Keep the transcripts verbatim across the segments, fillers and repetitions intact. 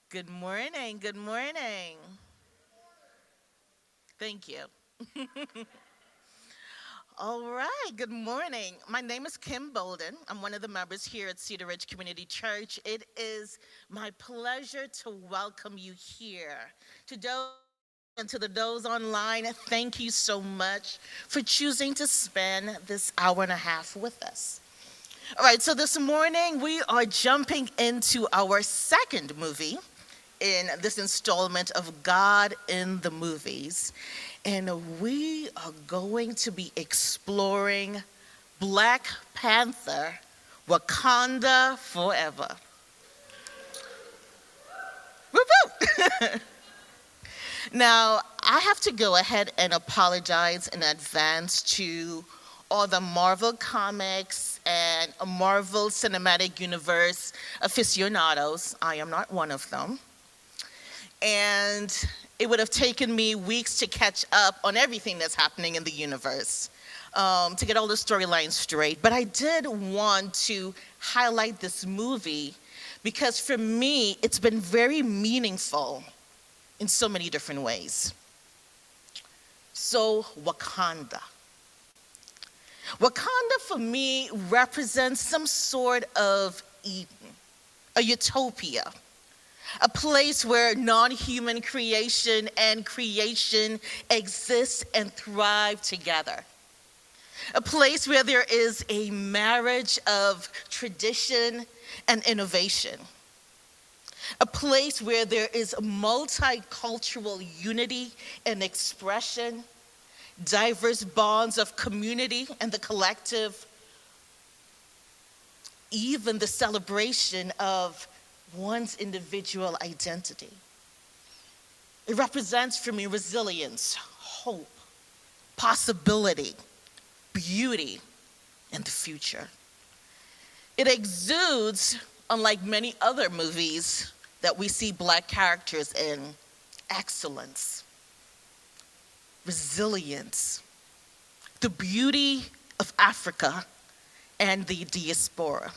Good morning. Good morning. Thank you. All right. Good morning. My name is Kim Bolden. I'm one of the members here at Cedar Ridge Community Church. It is my pleasure to welcome you here. To those and to the those online, thank you so much for choosing to spend this hour and a half with us. All right, so this morning we are jumping into our second movie in this installment of God in the Movies. And we are going to be exploring Black Panther Wakanda Forever. Woo-hoo! Now, I have to go ahead and apologize in advance to all the Marvel Comics and Marvel Cinematic Universe aficionados. I am not one of them. And it would have taken me weeks to catch up on everything that's happening in the universe, um, to get all the storylines straight. But I did want to highlight this movie because for me, it's been very meaningful in so many different ways. So, Wakanda. Wakanda for me represents some sort of Eden, a utopia, a place where non-human creation and creation exist and thrive together. A place where there is a marriage of tradition and innovation. A place where there is multicultural unity and expression, diverse bonds of community and the collective, even the celebration of one's individual identity. It represents for me resilience, hope, possibility, beauty, and the future. It exudes, unlike many other movies that we see Black characters in, excellence, resilience, the beauty of Africa and the diaspora.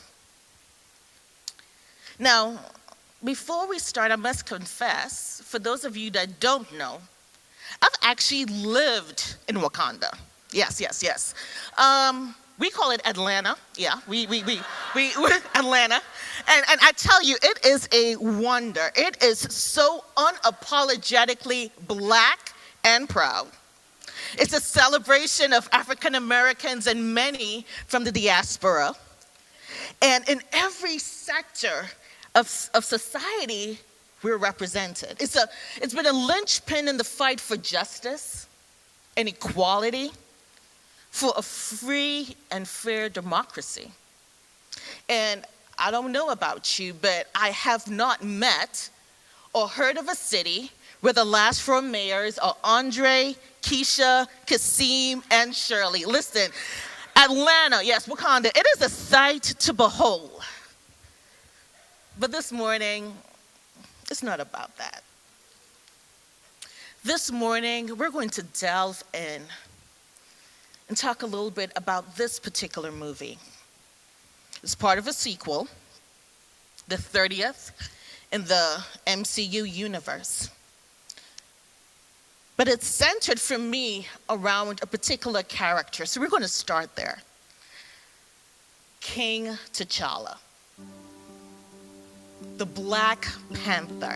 Now, before we start, I must confess, for those of you that don't know, I've actually lived in Wakanda. Yes, yes, yes. Um, we call it Atlanta. Yeah, we, we, we, we, we Atlanta. And, and I tell you, it is a wonder. It is so unapologetically Black and proud. It's a celebration of African Americans and many from the diaspora. And in every sector of, of society, we're represented. It's, a, it's been a linchpin in the fight for justice and equality, for a free and fair democracy. And I don't know about you, but I have not met or heard of a city where the last four mayors are Andre, Keisha, Kasim, and Shirley. Listen, Atlanta, yes, Wakanda, it is a sight to behold. But this morning, it's not about that. This morning, we're going to delve in and talk a little bit about this particular movie. It's part of a sequel, the thirtieth in the M C U universe. But it's centered for me around a particular character. So we're going to start there. King T'Challa, the Black Panther.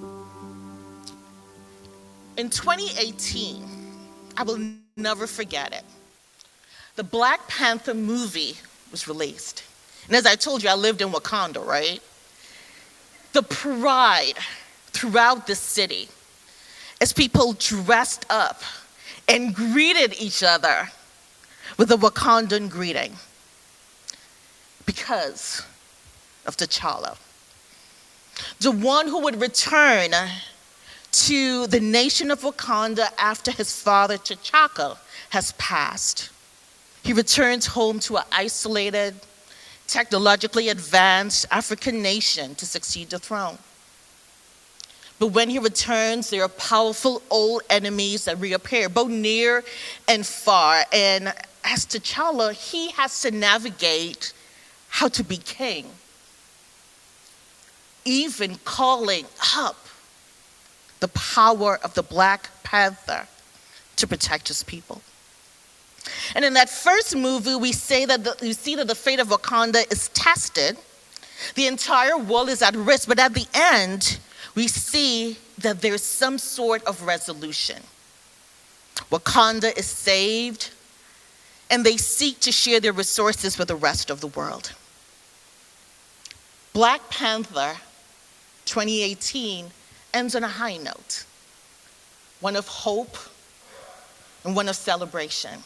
In twenty eighteen, I will never forget it. The Black Panther movie was released. And as I told you, I lived in Wakanda, right? The pride throughout the city as people dressed up and greeted each other with a Wakandan greeting because of T'Challa. The one who would return to the nation of Wakanda after his father T'Chaka has passed. He returns home to an isolated, technologically advanced African nation to succeed the throne. But when he returns, there are powerful old enemies that reappear, both near and far. And as T'Challa, he has to navigate how to be king. even calling up the power of the Black Panther to protect his people. And in that first movie, we say that the, we see that the fate of Wakanda is tested. The entire world is at risk, but at the end, we see that there's some sort of resolution. Wakanda is saved, and they seek to share their resources with the rest of the world. Black Panther twenty eighteen ends on a high note, one of hope and one of celebration.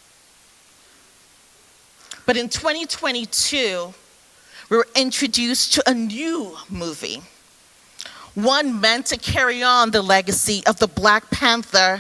But in twenty twenty-two, we were introduced to a new movie, one meant to carry on the legacy of the Black Panther,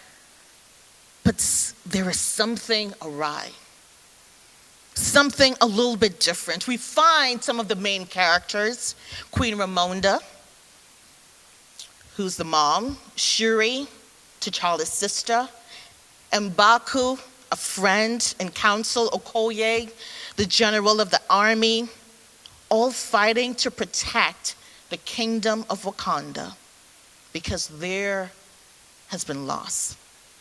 but there is something awry, something a little bit different. We find some of the main characters, Queen Ramonda, who's the mom, Shuri, T'Challa's sister, M'Baku, a friend and counsel, Okoye, the general of the army, all fighting to protect the kingdom of Wakanda because there has been loss.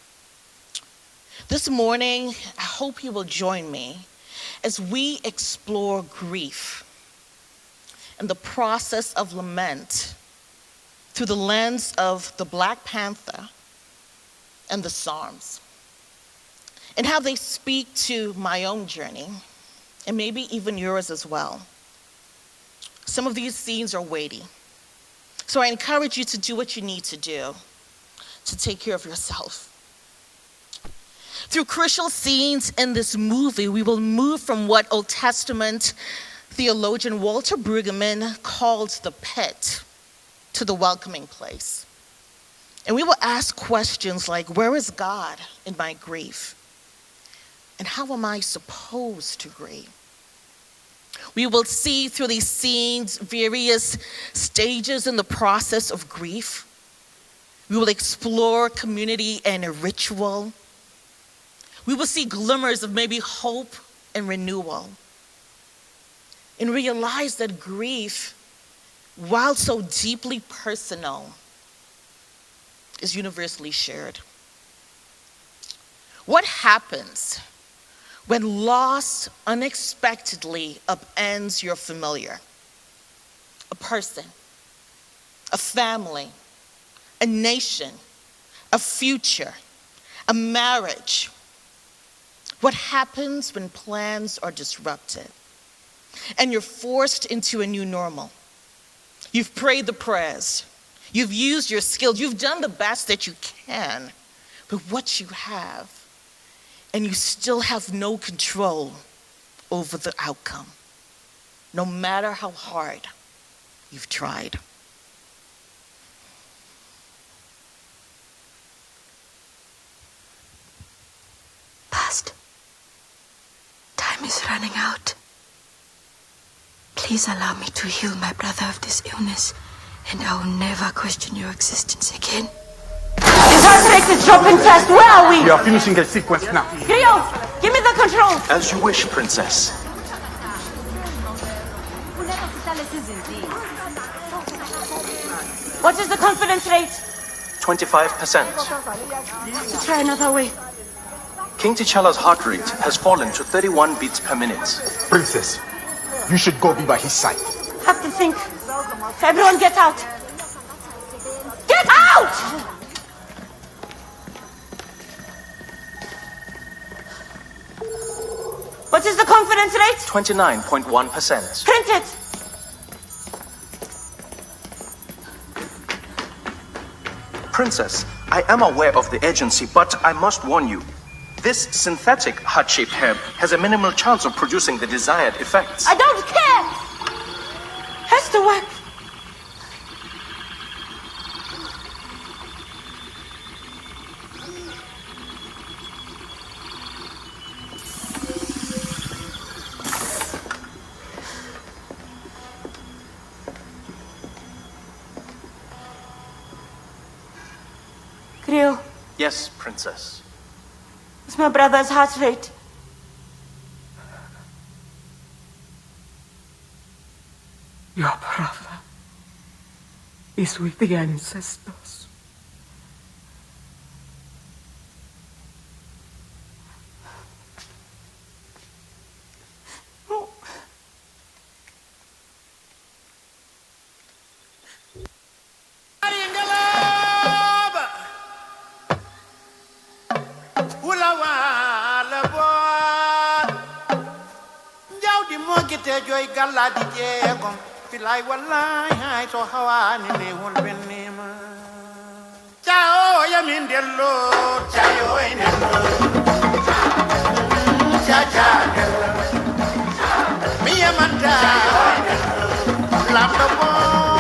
This morning, I hope you will join me as we explore grief and the process of lament through the lens of the Black Panther and the Psalms, and how they speak to my own journey, and maybe even yours as well. Some of these scenes are weighty, so I encourage you to do what you need to do to take care of yourself. Through crucial scenes in this movie, we will move from what Old Testament theologian Walter Brueggemann called the pit to the welcoming place. And we will ask questions like, where is God in my grief? And how am I supposed to grieve? We will see through these scenes various stages in the process of grief. We will explore community and ritual. We will see glimmers of maybe hope and renewal. And realize that grief, while so deeply personal, is universally shared. What happens when loss unexpectedly upends your familiar? A person, a family, a nation, a future, a marriage. What happens when plans are disrupted and you're forced into a new normal? You've prayed the prayers, you've used your skills, you've done the best that you can, but what you have, and you still have no control over the outcome, no matter how hard you've tried. Past. Time is running out. Please allow me to heal my brother of this illness, and I will never question your existence again. Take the dropping test. Where are we? We are finishing the sequence now. Griot, give me the control. As you wish, Princess. What is the confidence rate? twenty-five percent. To try another way. King T'Challa's heart rate has fallen to thirty-one beats per minute. Princess, you should go be by his side. Have to think. Everyone get out. Get out! What is the confidence rate? twenty-nine point one percent. Print it. Princess, I am aware of the urgency, but I must warn you. This synthetic heart-shaped herb has a minimal chance of producing the desired effects. I don't care. Has to work. Griot. Yes, Princess. It's my brother's heart rate. Your brother. is with the ancestors. Joy galadi jeegom filay wallahi hay to hawani ne wol bennima ciao yamin dello ciao dello ciao ciao dello mi yamanta lamdo bo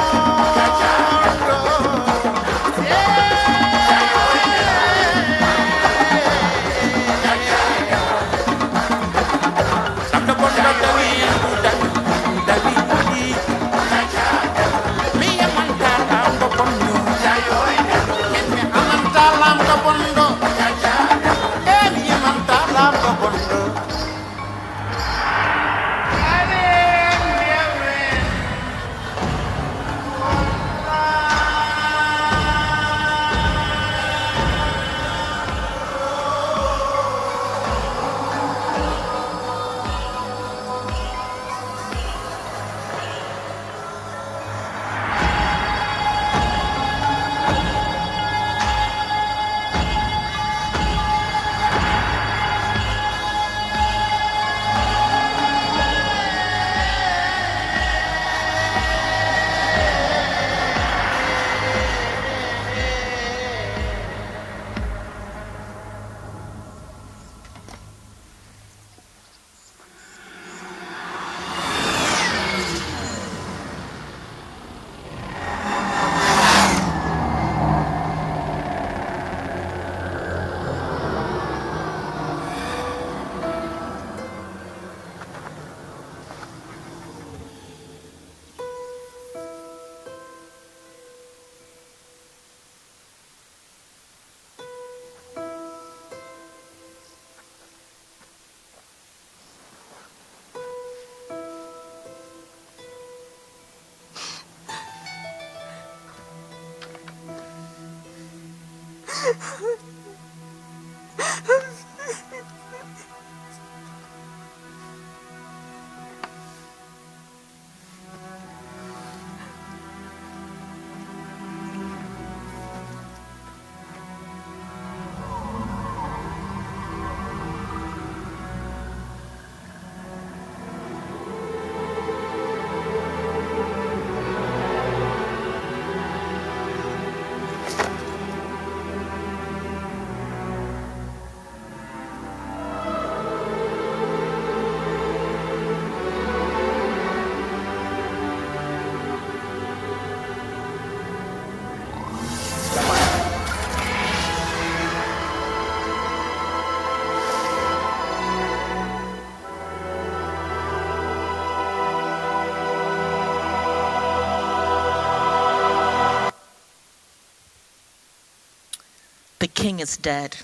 The king is dead.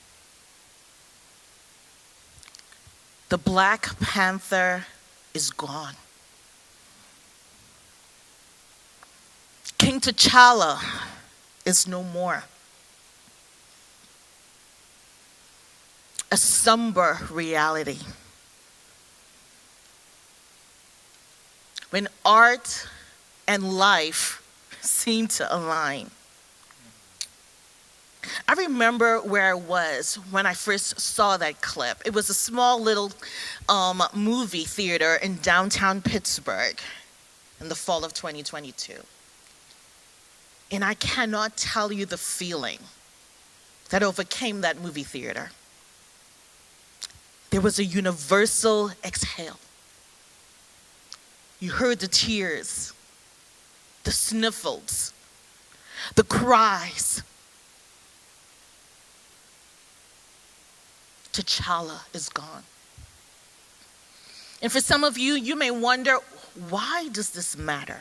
The Black Panther is gone. King T'Challa is no more. A somber reality. When art and life seem to align. I remember where I was when I first saw that clip. It was a small little um, movie theater in downtown Pittsburgh in the fall of twenty twenty-two. And I cannot tell you the feeling that overcame that movie theater. There was a universal exhale. You heard the tears, the sniffles, the cries. T'Challa is gone. And for some of you, you may wonder, why does this matter?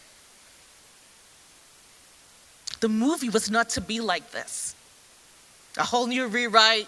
The movie was not to be like this. A whole new rewrite.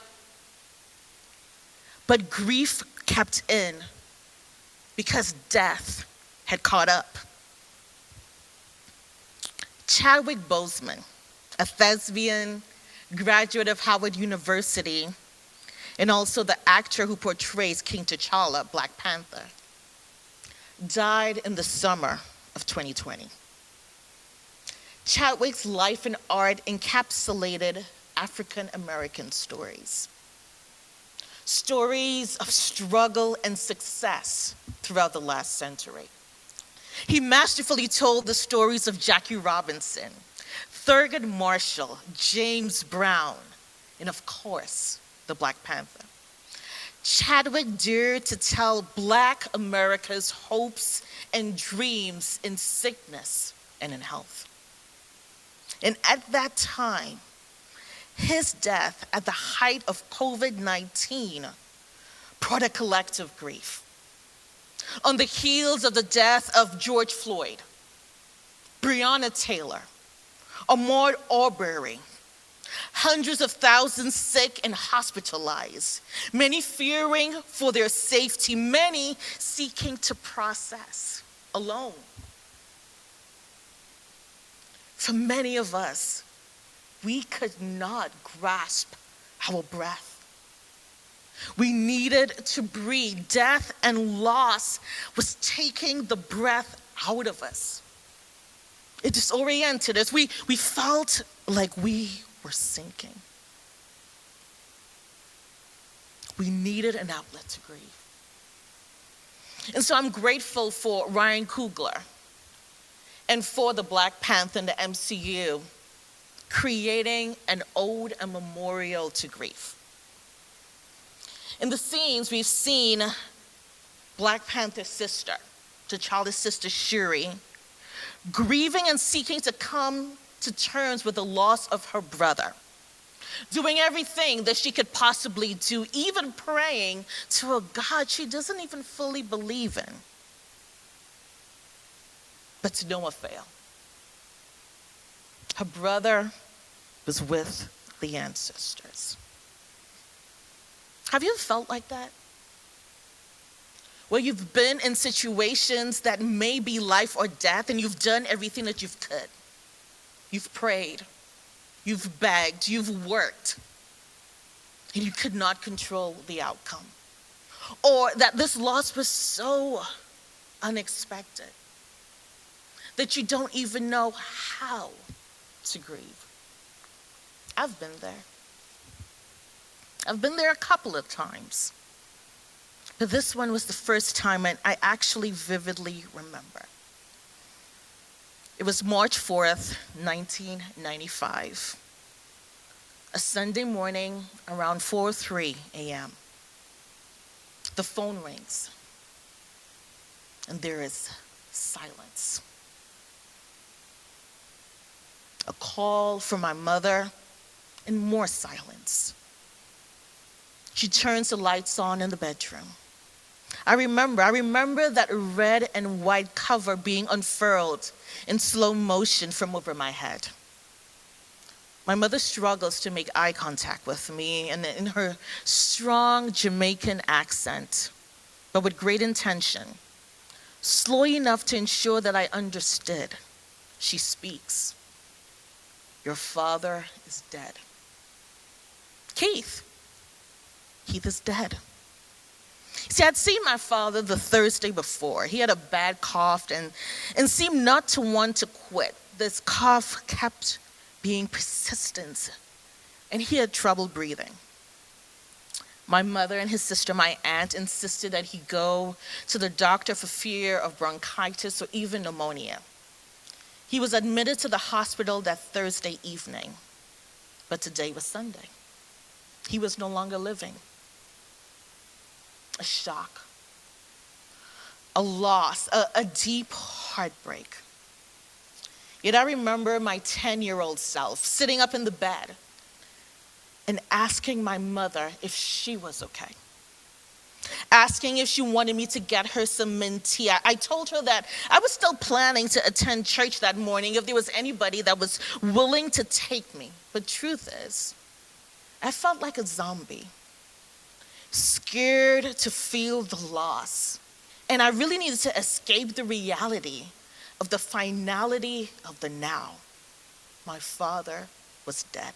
But grief kept in because death had caught up. Chadwick Boseman, a thespian, graduate of Howard University, and also the actor who portrays King T'Challa, Black Panther, died in the summer of twenty twenty. Chadwick's life and art encapsulated African American stories. Stories of struggle and success throughout the last century. He masterfully told the stories of Jackie Robinson, Thurgood Marshall, James Brown, and of course, the Black Panther. Chadwick dared to tell Black America's hopes and dreams in sickness and in health. And at that time, his death at the height of COVID nineteen brought a collective grief. On the heels of the death of George Floyd, Breonna Taylor, Ahmaud Arbery, hundreds of thousands sick and hospitalized, many fearing for their safety, many seeking to process alone. For many of us, we could not grasp our breath. We needed to breathe. Death and loss was taking the breath out of us. It disoriented us. We, we felt like we were sinking. We needed an outlet to grieve. And so I'm grateful for Ryan Coogler and for the Black Panther and the M C U creating an ode and memorial to grief. In the scenes, we've seen Black Panther's sister, T'Challa's sister Shuri, grieving and seeking to come to terms with the loss of her brother, doing everything that she could possibly do, even praying to a God she doesn't even fully believe in. But to no avail. Her brother was with the ancestors. Have you ever felt like that? Where you've been in situations that may be life or death, and you've done everything that you could. You've prayed, you've begged, you've worked, and you could not control the outcome. Or that this loss was so unexpected that you don't even know how to grieve. I've been there. I've been there a couple of times. But this one was the first time I actually vividly remember. It was March fourth, nineteen ninety-five. A Sunday morning around four oh three a.m. The phone rings. And there is silence. A call from my mother, and more silence. She turns the lights on in the bedroom. I remember, I remember that red and white cover being unfurled in slow motion from over my head. My mother struggles to make eye contact with me, and in her strong Jamaican accent, but with great intention, slow enough to ensure that I understood, she speaks. Your father is dead. Keith. Keith is dead. See, I'd seen my father the Thursday before. He had a bad cough and, and seemed not to want to quit. This cough kept being persistent, and he had trouble breathing. My mother and his sister, my aunt, insisted that he go to the doctor for fear of bronchitis or even pneumonia. He was admitted to the hospital that Thursday evening, but today was Sunday. He was no longer living. A shock, a loss, a, a deep heartbreak. Yet I remember my ten-year-old self sitting up in the bed and asking my mother if she was okay. Asking if she wanted me to get her some mint tea. I, I told her that I was still planning to attend church that morning if there was anybody that was willing to take me. But truth is, I felt like a zombie, scared to feel the loss. And I really needed to escape the reality of the finality of the now. my father was dead.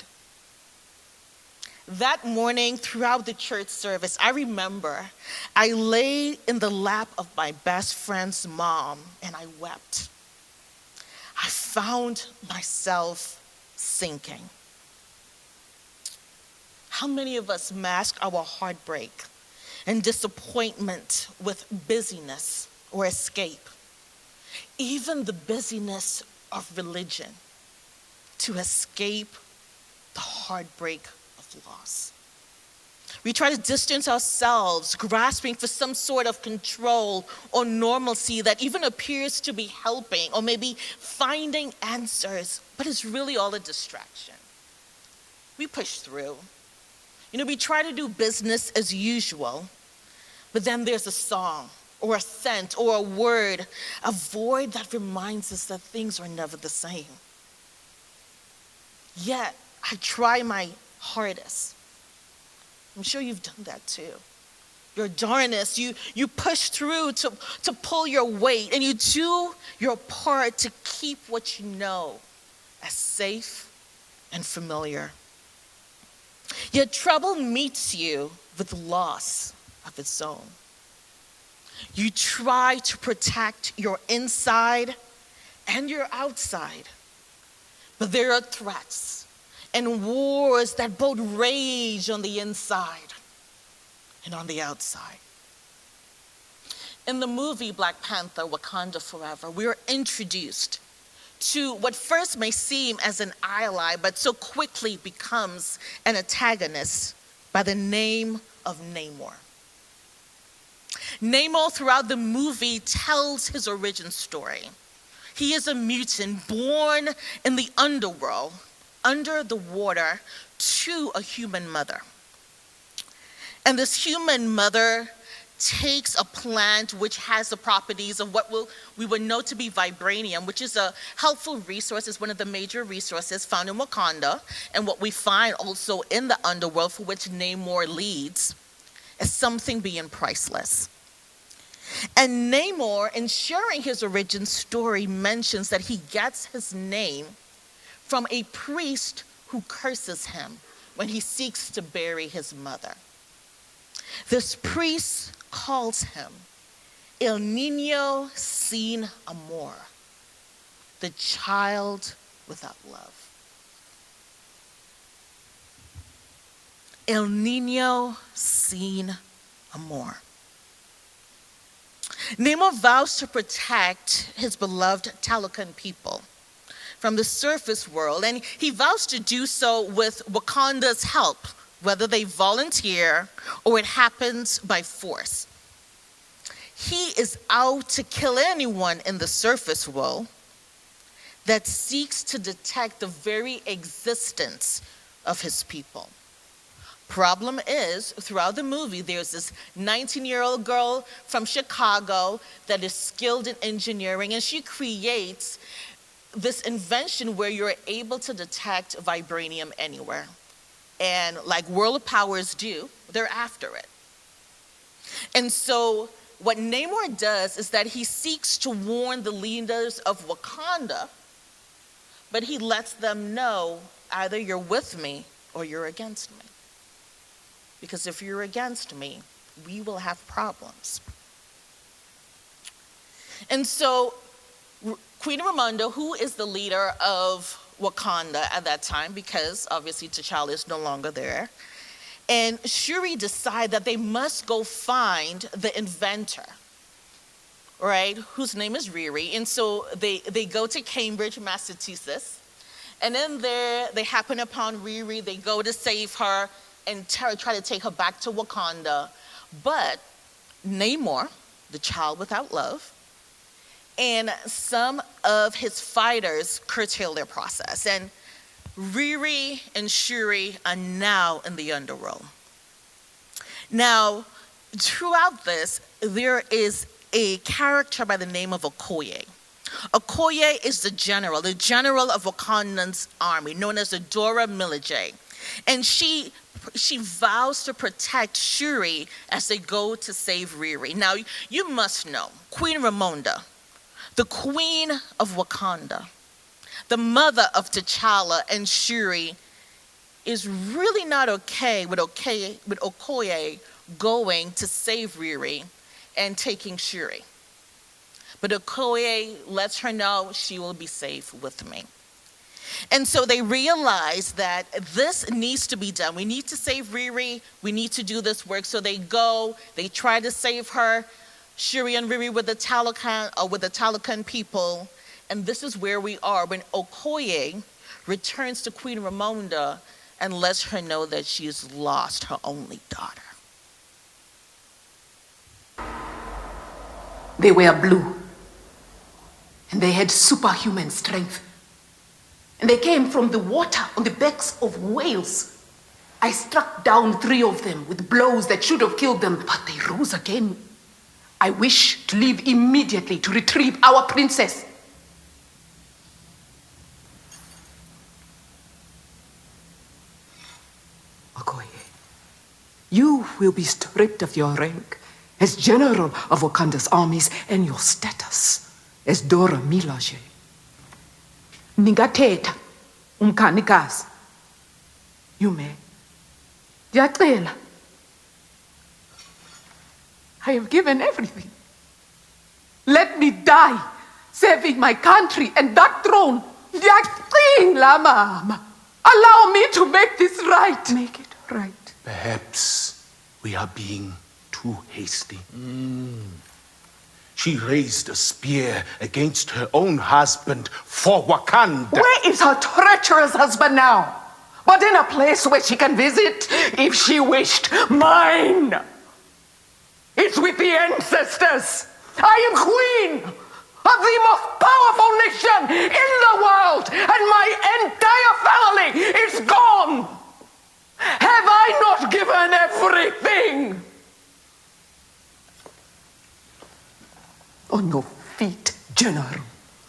That morning, throughout the church service, I remember I lay in the lap of my best friend's mom and I wept. I found myself sinking. How many of us mask our heartbreak and disappointment with busyness or escape? Even the busyness of religion to escape the heartbreak of loss. We try to distance ourselves, grasping for some sort of control or normalcy that even appears to be helping or maybe finding answers, but it's really all a distraction. We push through. You know, we try to do business as usual, but then there's a song or a scent or a word, a void that reminds us that things are never the same. Yet, I try my hardest. I'm sure you've done that too. Your darnest, you, you push through to, to pull your weight, and you do your part to keep what you know as safe and familiar. Yet trouble meets you with loss of its own. You try to protect your inside and your outside, but there are threats and wars that both rage on the inside and on the outside. In the movie Black Panther: Wakanda Forever, we are introduced to what first may seem as an ally, but so quickly becomes an antagonist by the name of Namor. Namor, throughout the movie, tells his origin story. He is a mutant born in the underworld, under the water, to a human mother. And this human mother takes a plant which has the properties of what we'll, we would know to be vibranium, which is a helpful resource. It's one of the major resources found in Wakanda, and what we find also in the underworld, for which Namor leads, is something beyond priceless. And Namor, in sharing his origin story, mentions that he gets his name from a priest who curses him when he seeks to bury his mother. This priest calls him El Niño Sin Amor, the child without love. El Niño Sin Amor. Namor vows to protect his beloved Talokan people from the surface world, and he vows to do so with Wakanda's help, whether they volunteer or it happens by force. He is out to kill anyone in the surface world that seeks to detect the very existence of his people. Problem is, throughout the movie, there's this nineteen-year-old girl from Chicago that is skilled in engineering, and she creates this invention where you're able to detect vibranium anywhere. And like world powers do, they're after it. And so what Namor does is that he seeks to warn the leaders of Wakanda, but he lets them know either you're with me or you're against me. Because if you're against me, we will have problems. And so Queen Ramonda, who is the leader of Wakanda at that time, because obviously T'Challa is no longer there, and Shuri decide that they must go find the inventor, right, whose name is Riri. And so they, they go to Cambridge, Massachusetts, and then there they happen upon Riri. They go to save her and try to take her back to Wakanda. But Namor, the child without love, and some of his fighters curtail their process. And Riri and Shuri are now in the underworld. Now, throughout this, there is a character by the name of Okoye. Okoye is the general, the general of Wakanda's army, known as the Dora Milaje. And she she vows to protect Shuri as they go to save Riri. Now, you must know, Queen Ramonda, the queen of Wakanda, the mother of T'Challa and Shuri, is really not okay with, okay, with Okoye going to save Riri and taking Shuri. But Okoye lets her know she will be safe with me. And so they realize that this needs to be done. We need to save Riri. We need to do this work. So they go, they try to save her. Shuri and Riri with the Talokan, or with the Talokan people. And this is where we are when Okoye returns to Queen Ramonda and lets her know that she has lost her only daughter. They were blue. And they had superhuman strength. And they came from the water on the backs of whales. I struck down three of them with blows that should have killed them, but they rose again. I wish to leave immediately to retrieve our princess. Okoye, you will be stripped of your rank as general of Wakanda's armies and your status as Dora Milaje. Ningathetha umkhanikazi. You may. Ndiyacela. I have given everything. Let me die serving my country and that throne. Ndiyacela, mama. Allow me to make this right. Make it right. Perhaps we are being too hasty. Mm. She raised a spear against her own husband for Wakanda. Where is her treacherous husband now? But in a place where she can visit if she wished. Mine. It's with the ancestors. I am queen of the most powerful nation in the world, and my entire family is gone. Have I not given everything? On your feet, General.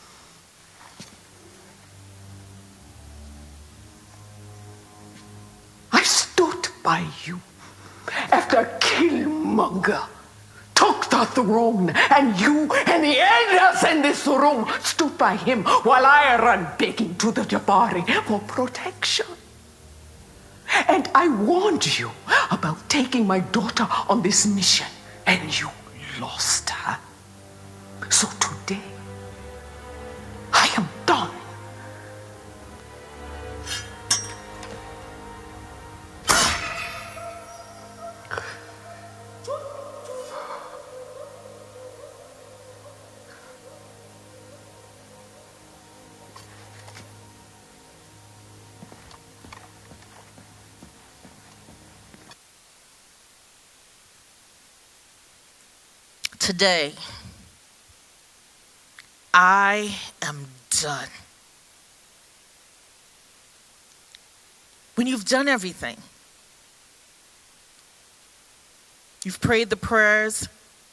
I stood by you after Killmonger took the throne, and you and the elders in this room stood by him while I ran begging to the Jabari for protection. And I warned you about taking my daughter on this mission, and you lost her. So today, I am done. Today, I am done. When you've done everything, you've prayed the prayers,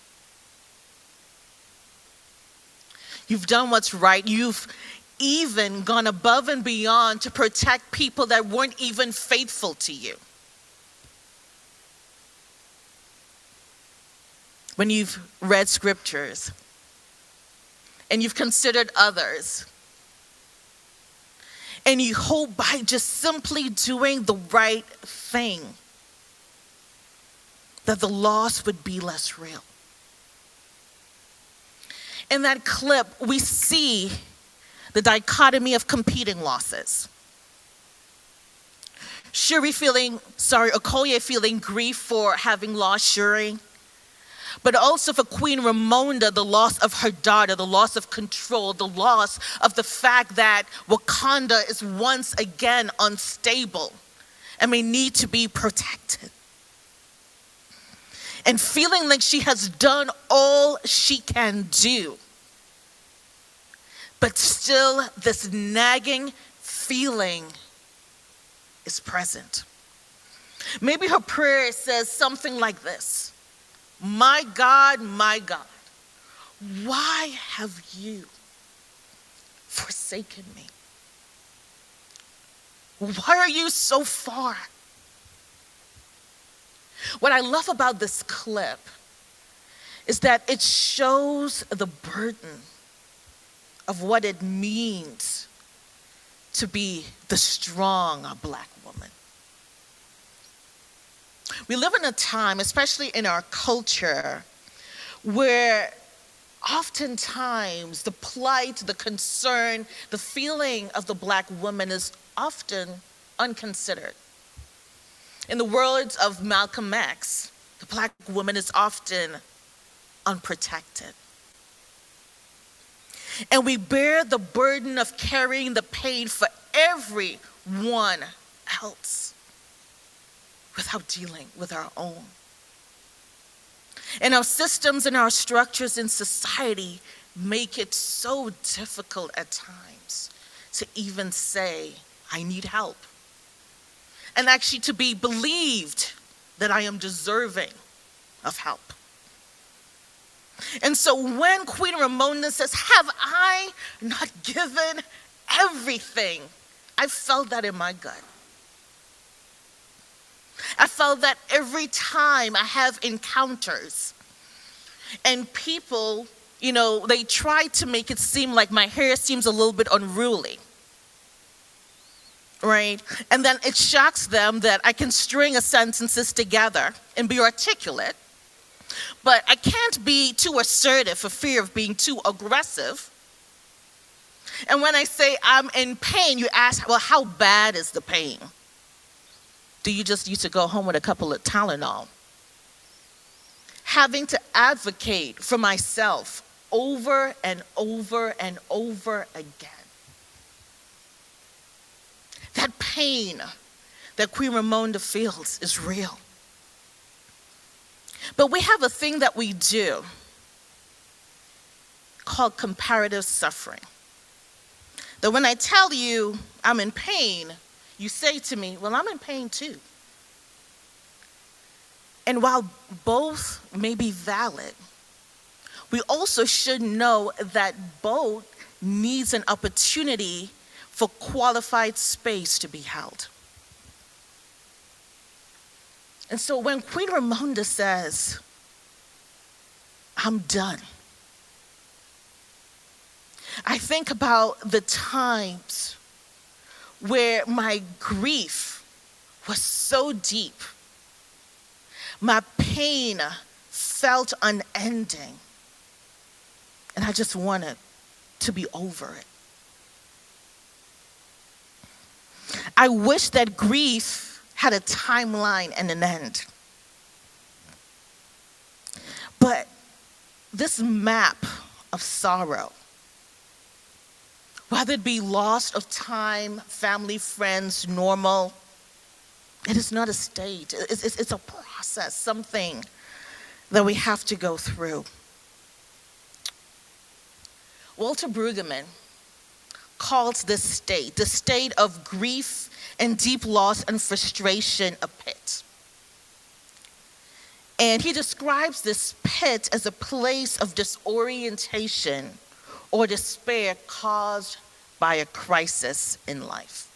you've done what's right, you've even gone above and beyond to protect people that weren't even faithful to you. When you've read scriptures and you've considered others, and you hope by just simply doing the right thing that the loss would be less real. In that clip, we see the dichotomy of competing losses. Shuri feeling, sorry, Okoye feeling grief for having lost Shuri, but also for Queen Ramonda, the loss of her daughter, the loss of control, the loss of the fact that Wakanda is once again unstable and may need to be protected. And feeling like she has done all she can do, but still this nagging feeling is present. Maybe her prayer says something like this: my God, my God, why have you forsaken me? Why are you so far? What I love about this clip is that it shows the burden of what it means to be the strong black woman. We live in a time, especially in our culture, where oftentimes the plight, the concern, the feeling of the black woman is often unconsidered. In the words of Malcolm X, the black woman is often unprotected. And we bear the burden of carrying the pain for everyone else without dealing with our own. And our systems and our structures in society make it so difficult at times to even say, I need help. And actually to be believed that I am deserving of help. And so when Queen Ramonda says, have I not given everything? I felt that in my gut. I felt that every time I have encounters and people, you know, they try to make it seem like my hair seems a little bit unruly. Right? And then it shocks them that I can string a sentences together and be articulate, but I can't be too assertive for fear of being too aggressive. And when I say I'm in pain, you ask, well, how bad is the pain? Do you just used to go home with a couple of Tylenol? Having to advocate for myself over and over and over again. That pain that Queen Ramonda feels is real. But we have a thing that we do called comparative suffering. That when I tell you I'm in pain, you say to me, well, I'm in pain too. And while both may be valid, we also should know that both needs an opportunity for qualified space to be held. And so when Queen Ramonda says, I'm done, I think about the times where my grief was so deep, my pain felt unending, and I just wanted to be over it. I wish that grief had a timeline and an end. But this map of sorrow, whether it be loss of time, family, friends, normal, it is not a state. It's, it's, it's a process, something that we have to go through. Walter Brueggemann calls this state, the state of grief and deep loss and frustration, a pit. And he describes this pit as a place of disorientation or despair caused by a crisis in life.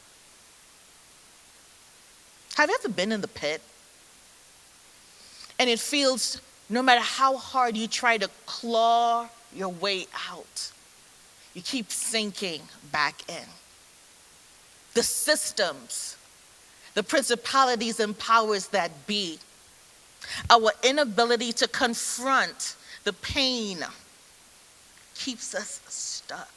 Have you ever been in the pit? And it feels, no matter how hard you try to claw your way out, you keep sinking back in. The systems, the principalities and powers that be, our inability to confront the pain keeps us stuck.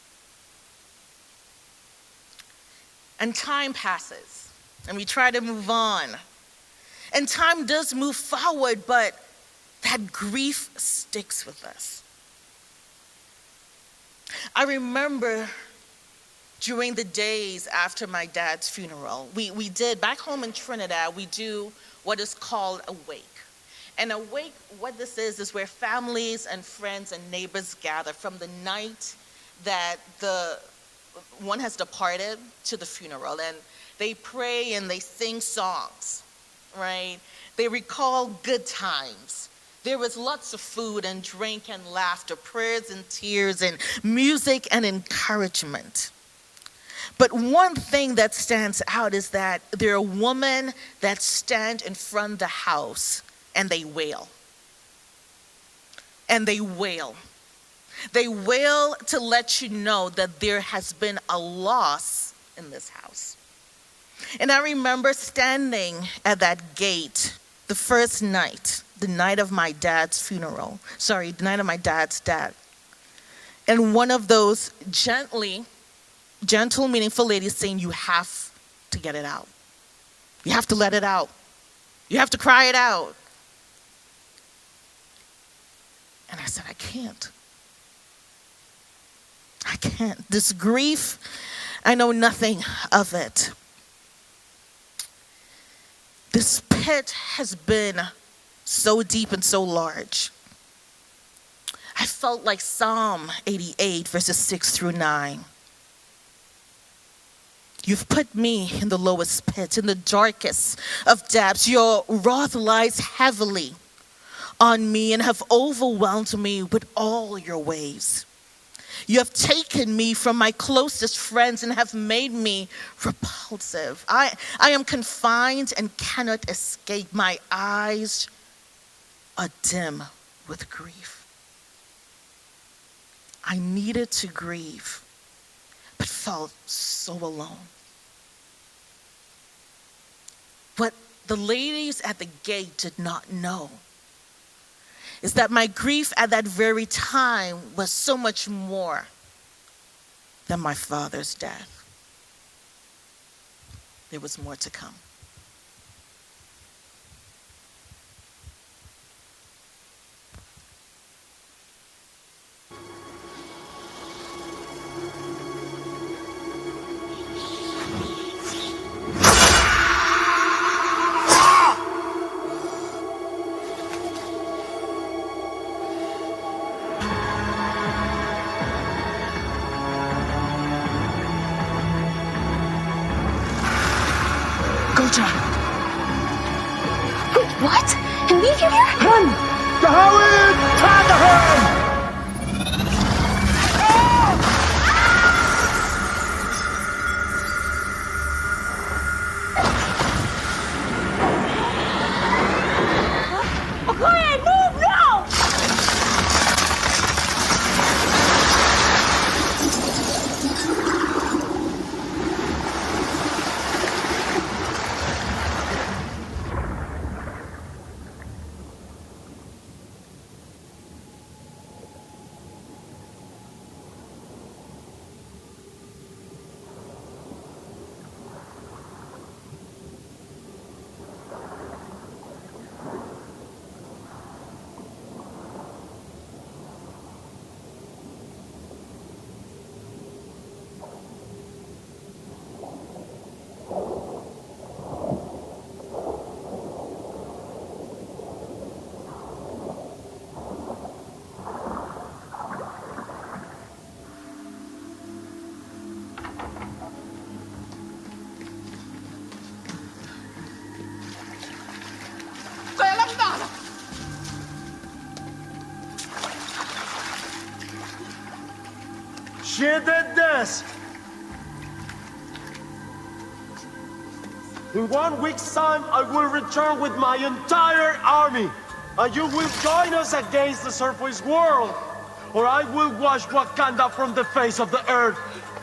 And time passes, and we try to move on. And time does move forward, but that grief sticks with us. I remember during the days after my dad's funeral, we, we did, back home in Trinidad, we do what is called a wake. And a wake, what this is, is where families and friends and neighbors gather from the night that the one has departed to the funeral. And they pray and they sing songs, right? They recall good times. There was lots of food and drink and laughter, prayers and tears and music and encouragement. But one thing that stands out is that there are women that stand in front of the house and they wail. And they wail. They wail to let you know that there has been a loss in this house. And I remember standing at that gate the first night, the night of my dad's funeral. Sorry, the night of my dad's death. And one of those gently, gentle, meaningful ladies saying, you have to get it out. You have to let it out. You have to cry it out. And I said, I can't. I can't. This grief, I know nothing of it. This pit has been so deep and so large. I felt like Psalm eighty-eight, verses six through nine. You've put me in the lowest pit, in the darkest of depths. Your wrath lies heavily on me and have overwhelmed me with all your waves. You have taken me from my closest friends and have made me repulsive. I, I am confined and cannot escape. My eyes are dim with grief. I needed to grieve, but felt so alone. What the ladies at the gate did not know is that my grief at that very time was so much more than my father's death. There was more to come. What? And leave you here? Run! Dawid! Tagahan! Okay, move now! She did this! In one week's time, I will return with my entire army, and you will join us against the surface world, or I will wash Wakanda from the face of the earth.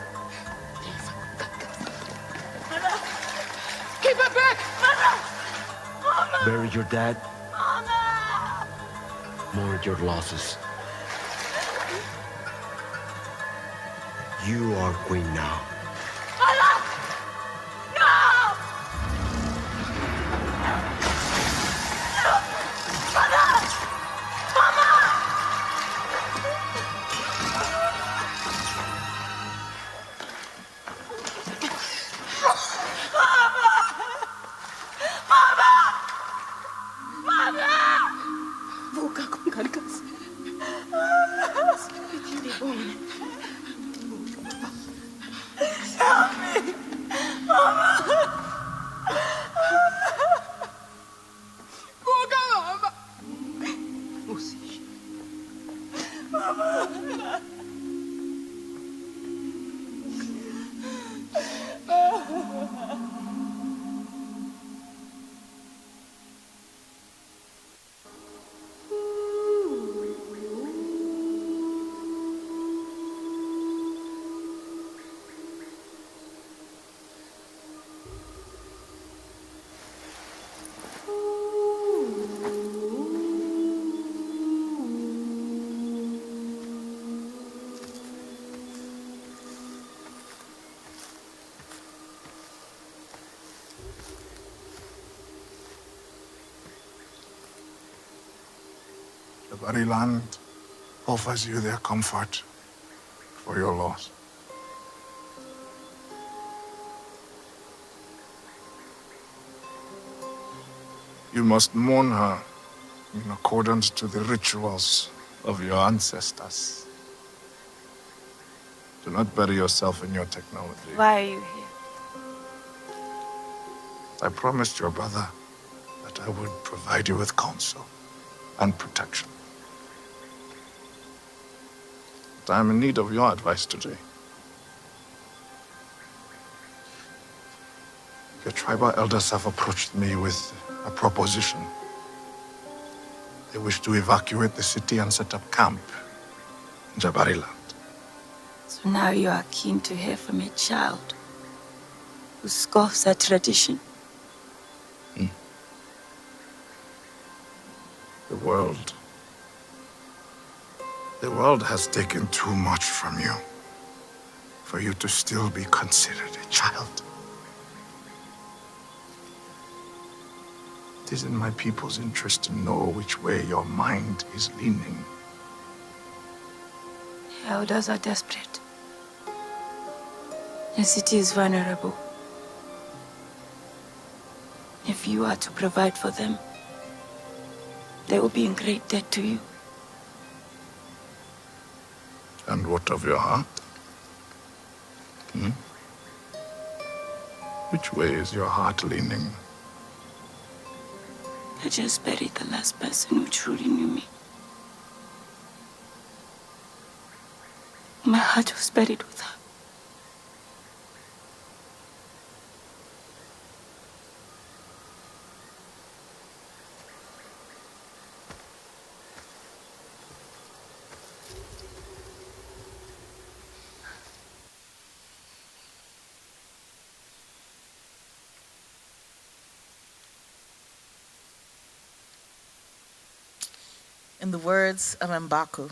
Keep it back! Mama! Bury your dad, Mama! mourn your losses. You are queen now. Mama! No! Mama! Buka kung karkas. Spirit you reborn. The very land offers you their comfort for your loss. You must mourn her in accordance to the rituals of your ancestors. Do not bury yourself in your technology. Why are you here? I promised your brother that I would provide you with counsel and protection. But I am in need of your advice today. Your tribal elders have approached me with a proposition. They wish to evacuate the city and set up camp in Jabariland. So now you are keen to hear from a child who scoffs at tradition. Hmm. The world. The world has taken too much from you for you to still be considered a child. It is in my people's interest to know which way your mind is leaning. The elders are desperate. The city is vulnerable. If you are to provide for them, they will be in great debt to you. And what of your heart? Hmm? Which way is your heart leaning? I just buried the last person who truly knew me. My heart was buried with her. In the words of M'Baku,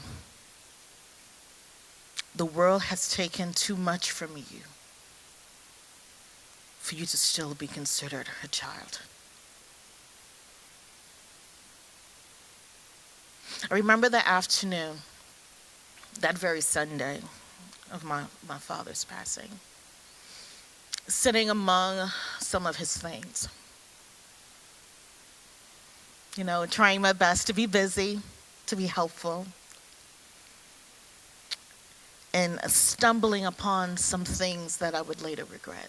the world has taken too much from you for you to still be considered a child. I remember the afternoon, that very Sunday of my, my father's passing, sitting among some of his things. You know, trying my best to be busy, to be helpful, and stumbling upon some things that I would later regret.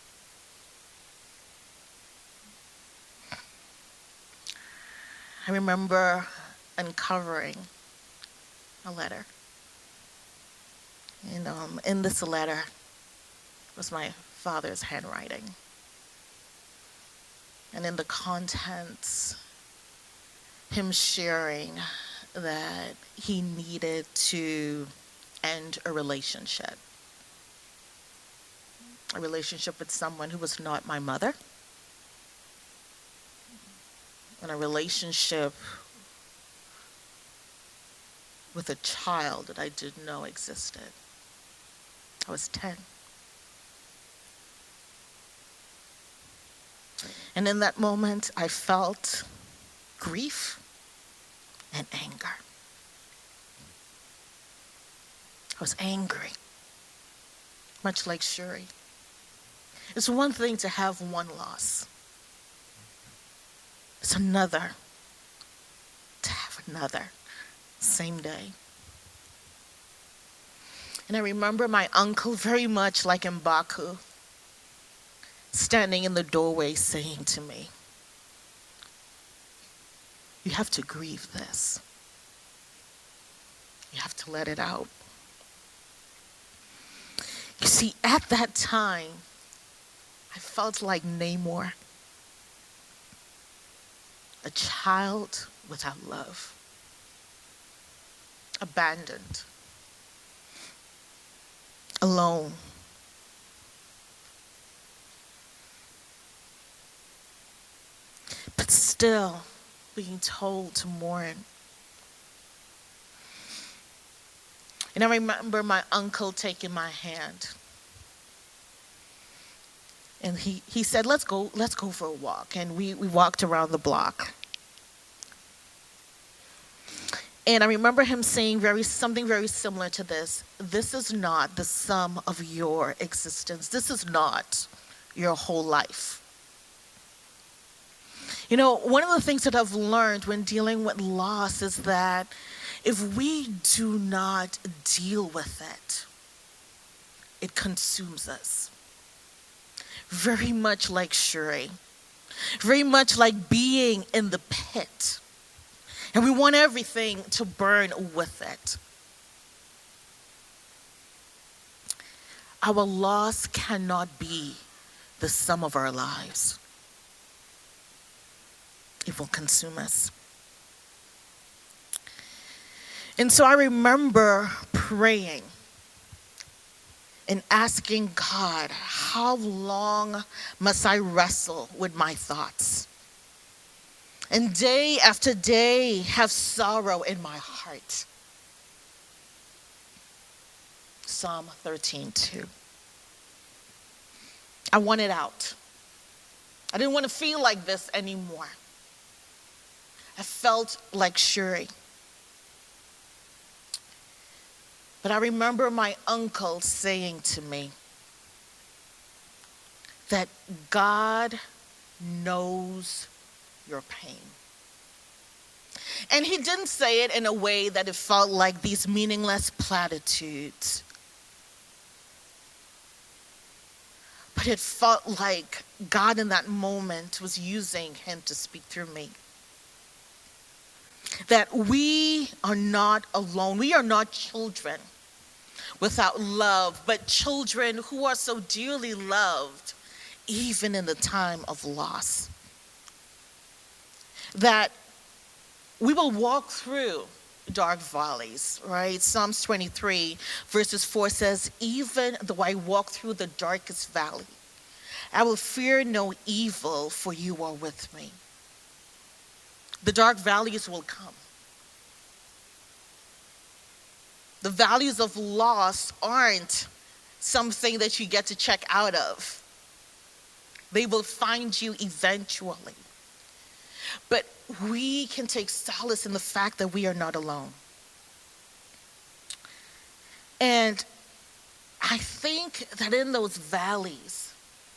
I remember uncovering a letter. And um, in this letter was my father's handwriting. And in the contents, him sharing that he needed to end a relationship. A relationship with someone who was not my mother. And a relationship with a child that I didn't know existed. I was ten. And in that moment, I felt grief and anger. I was angry, much like Shuri. It's one thing to have one loss. It's another to have another, same day. And I remember my uncle, very much like M'Baku, standing in the doorway saying to me, "You have to grieve this. You have to let it out." You see, at that time, I felt like Namor, a child without love, abandoned, alone. But still being told to mourn. And I remember my uncle taking my hand. And he, he said, let's go, let's go for a walk. And we, we walked around the block. And I remember him saying very something very similar to this. This is not the sum of your existence. This is not your whole life. You know, one of the things that I've learned when dealing with loss is that if we do not deal with it, it consumes us. Very much like Shuri. Very much like being in the pit. And we want everything to burn with it. Our loss cannot be the sum of our lives. It will consume us. And so I remember praying and asking God, how long must I wrestle with my thoughts? And day after day have sorrow in my heart. Psalm thirteen two. I want it out. I didn't want to feel like this anymore. I felt like Shuri. But I remember my uncle saying to me that God knows your pain. And he didn't say it in a way that it felt like these meaningless platitudes. But it felt like God in that moment was using him to speak through me. That we are not alone. We are not children without love, but children who are so dearly loved, even in the time of loss. That we will walk through dark valleys, right? Psalms twenty-three verses four says, even though I walk through the darkest valley, I will fear no evil, for you are with me. The dark valleys will come. The valleys of loss aren't something that you get to check out of. They will find you eventually. But we can take solace in the fact that we are not alone. And I think that in those valleys,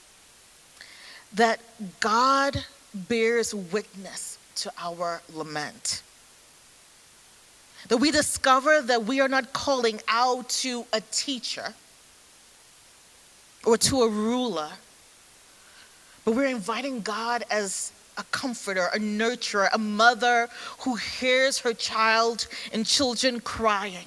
that God bears witness to our lament. That we discover that we are not calling out to a teacher or to a ruler, but we're inviting God as a comforter, a nurturer, a mother who hears her child and children crying.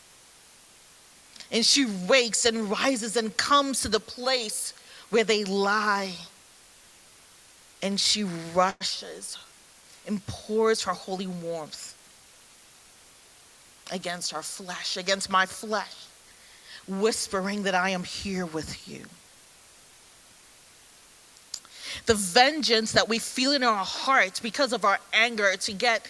And she wakes and rises and comes to the place where they lie. And she rushes and pours her holy warmth against our flesh, against my flesh, whispering that I am here with you. The vengeance that we feel in our hearts because of our anger to get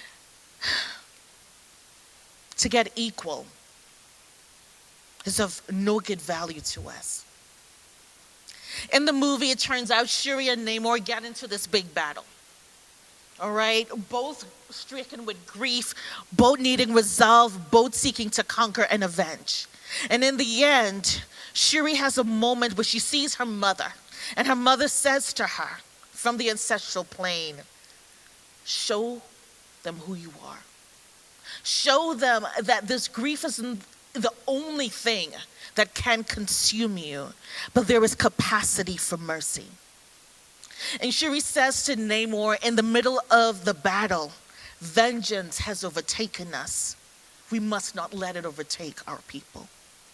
to get equal is of no good value to us. In the movie, it turns out Shuri and Namor get into this big battle. All right, both stricken with grief, both needing resolve, both seeking to conquer and avenge. And in the end, Shuri has a moment where she sees her mother, and her mother says to her from the ancestral plane, show them who you are. Show them that this grief isn't the only thing that can consume you, but there is capacity for mercy. And Shuri says to Namor in the middle of the battle, vengeance has overtaken us. We must not let it overtake our people.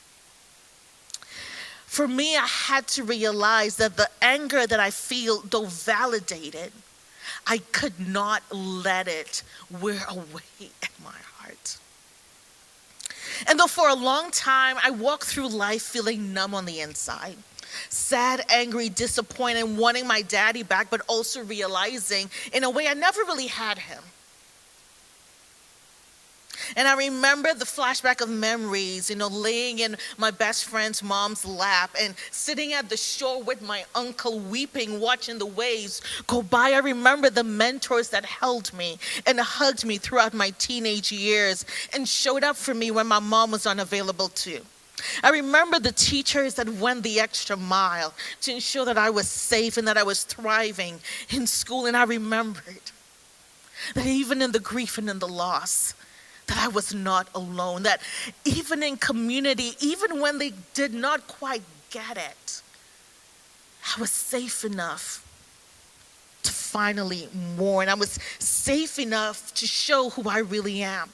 For me, I had to realize that the anger that I feel, though validated, I could not let it wear away at my heart. And though for a long time, I walked through life feeling numb on the inside, sad, angry, disappointed, wanting my daddy back, but also realizing in a way I never really had him. And I remember the flashback of memories, you know, laying in my best friend's mom's lap and sitting at the shore with my uncle weeping, watching the waves go by. I remember the mentors that held me and hugged me throughout my teenage years and showed up for me when my mom was unavailable too. I remember the teachers that went the extra mile to ensure that I was safe and that I was thriving in school. And I remembered that even in the grief and in the loss, that I was not alone, that even in community, even when they did not quite get it, I was safe enough to finally mourn. I was safe enough to show who I really am.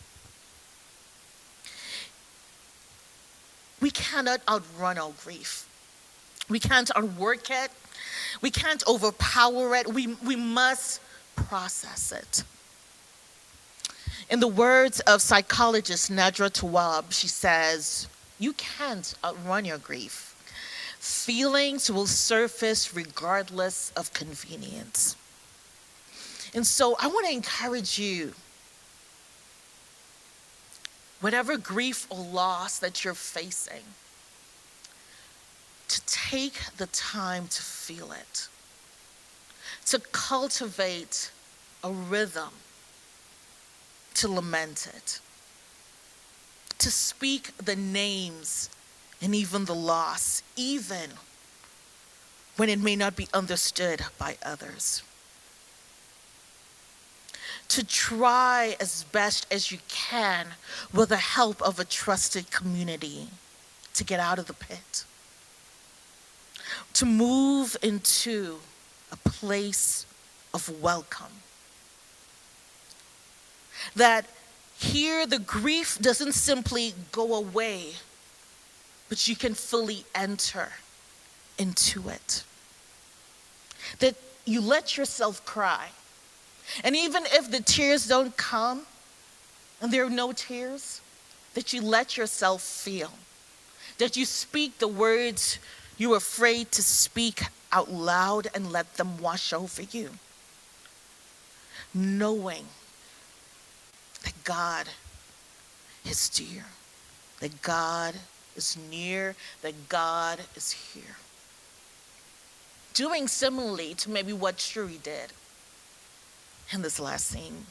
We cannot outrun our grief. We can't outwork it. We can't overpower it. We, we must process it. In the words of psychologist Nadra Tawwab, she says, you can't outrun your grief. Feelings will surface regardless of convenience. And so I want to encourage you, whatever grief or loss that you're facing, to take the time to feel it, to cultivate a rhythm to lament it, to speak the names and even the loss, even when it may not be understood by others. To try as best as you can with the help of a trusted community to get out of the pit. To move into a place of welcome. That here the grief doesn't simply go away, but you can fully enter into it. That you let yourself cry. And even if the tears don't come, and there are no tears, that you let yourself feel. That you speak the words you're afraid to speak out loud and let them wash over you. Knowing that God is dear, that God is near, that God is here. Doing similarly to maybe what Shuri did in this last scene.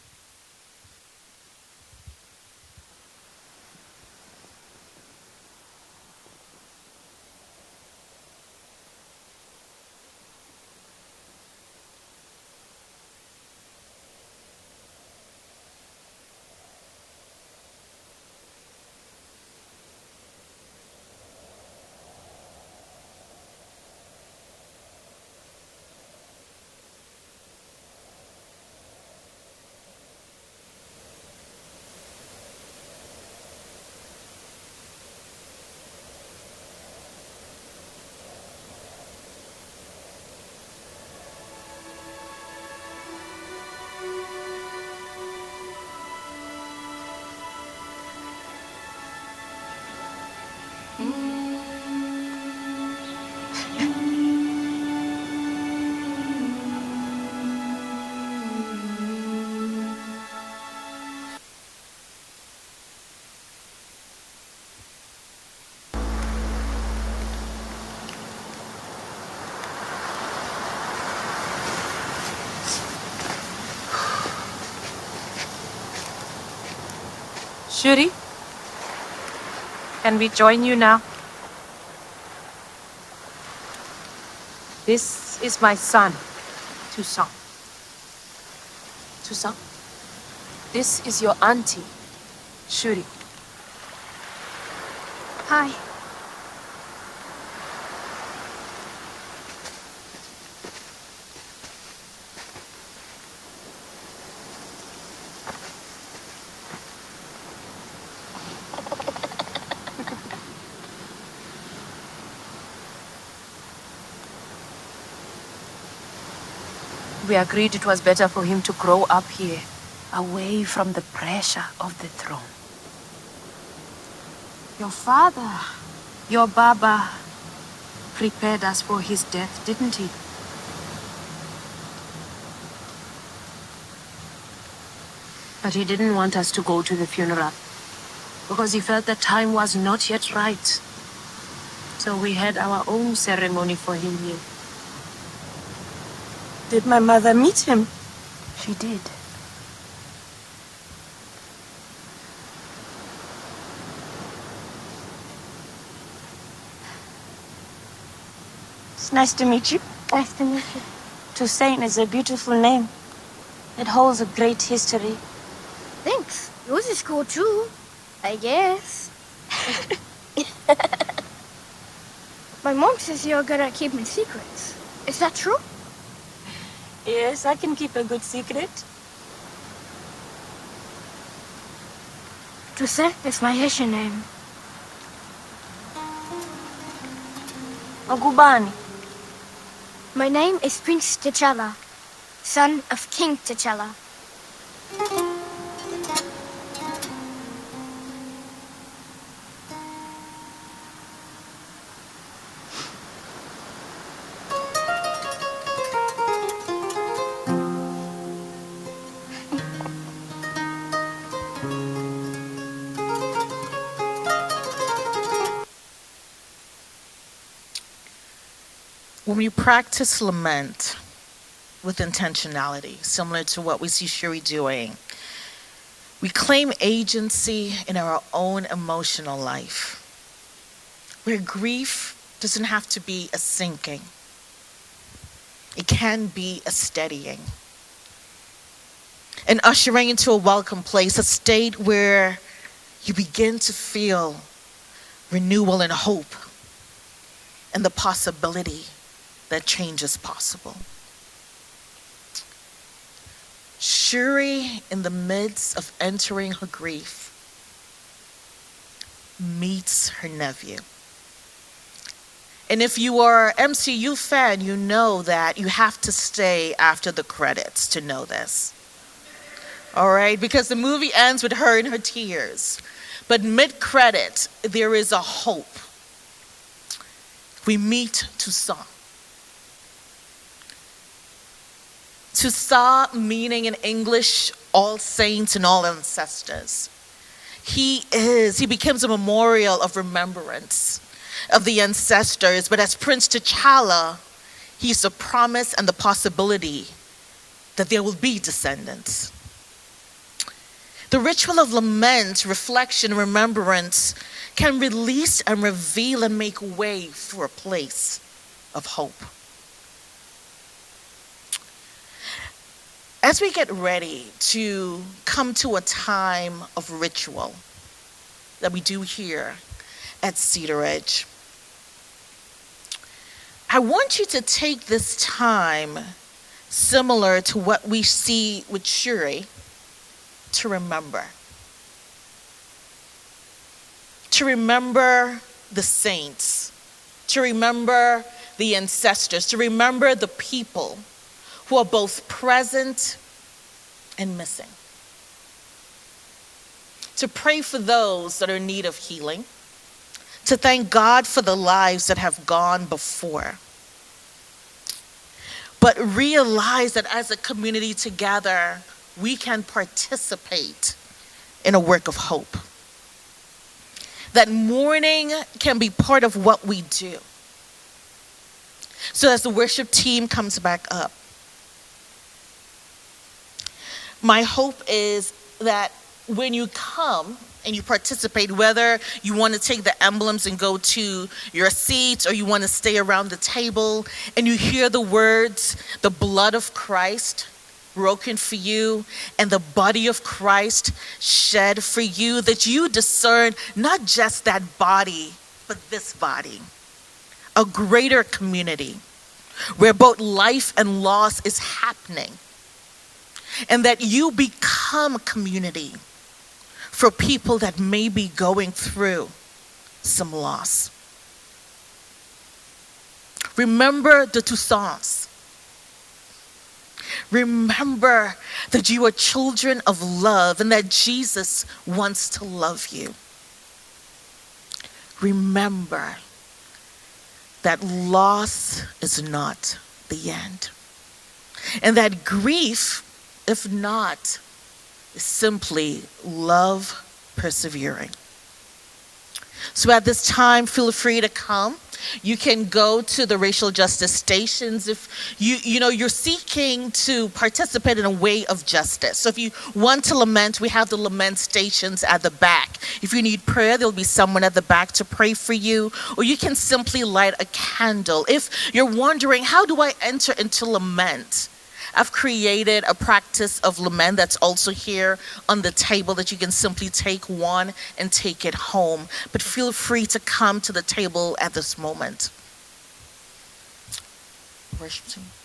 Shuri, can we join you now? This is my son, Toussaint. Toussaint, this is your auntie, Shuri. Hi. We agreed it was better for him to grow up here, away from the pressure of the throne. Your father. Your Baba prepared us for his death, didn't he? But he didn't want us to go to the funeral because he felt the time was not yet right. So we had our own ceremony for him here. Did my mother meet him? She did. It's nice to meet you. Nice to meet you. Toussaint is a beautiful name. It holds a great history. Thanks. Yours is cool too, I guess. My mom says you're good at keeping secrets. Is that true? Yes, I can keep a good secret. Toussaint is my Haitian name. Magubani. My name is Prince T'Challa, son of King T'Challa. When we practice lament with intentionality, similar to what we see Shuri doing, we claim agency in our own emotional life, where grief doesn't have to be a sinking. It can be a steadying. And ushering into a welcome place, a state where you begin to feel renewal and hope and the possibility that change is possible. Shuri, in the midst of entering her grief, meets her nephew. And if you are an M C U fan, you know that you have to stay after the credits to know this. All right? Because the movie ends with her in her tears. But mid-credit, there is a hope. We meet Toussaint. Toussaint, meaning in English, all saints and all ancestors. He is, he becomes a memorial of remembrance of the ancestors, but as Prince T'Challa, he's the promise and the possibility that there will be descendants. The ritual of lament, reflection, remembrance can release and reveal and make way for a place of hope. As we get ready to come to a time of ritual that we do here at Cedar Edge, I want you to take this time, similar to what we see with Shuri, to remember. To remember the saints, to remember the ancestors, to remember the people who are both present and missing. To pray for those that are in need of healing. To thank God for the lives that have gone before. But realize that as a community together, we can participate in a work of hope. That mourning can be part of what we do. So as the worship team comes back up, my hope is that when you come and you participate, whether you want to take the emblems and go to your seats or you want to stay around the table and you hear the words, the blood of Christ broken for you and the body of Christ shed for you, that you discern not just that body, but this body, a greater community where both life and loss is happening. And that you become community for people that may be going through some loss. Remember the Toussaints. Remember that you are children of love and that Jesus wants to love you. Remember that loss is not the end. And that grief, if not, is simply love persevering. So at this time, feel free to come. You can go to the racial justice stations if you you know you're seeking to participate in a way of justice. So if you want to lament, we have the lament stations at the back. If you need prayer, there'll be someone at the back to pray for you, or you can simply light a candle. If you're wondering, how do I enter into lament? I've created a practice of lament that's also here on the table that you can simply take one and take it home. But feel free to come to the table at this moment. Worship team.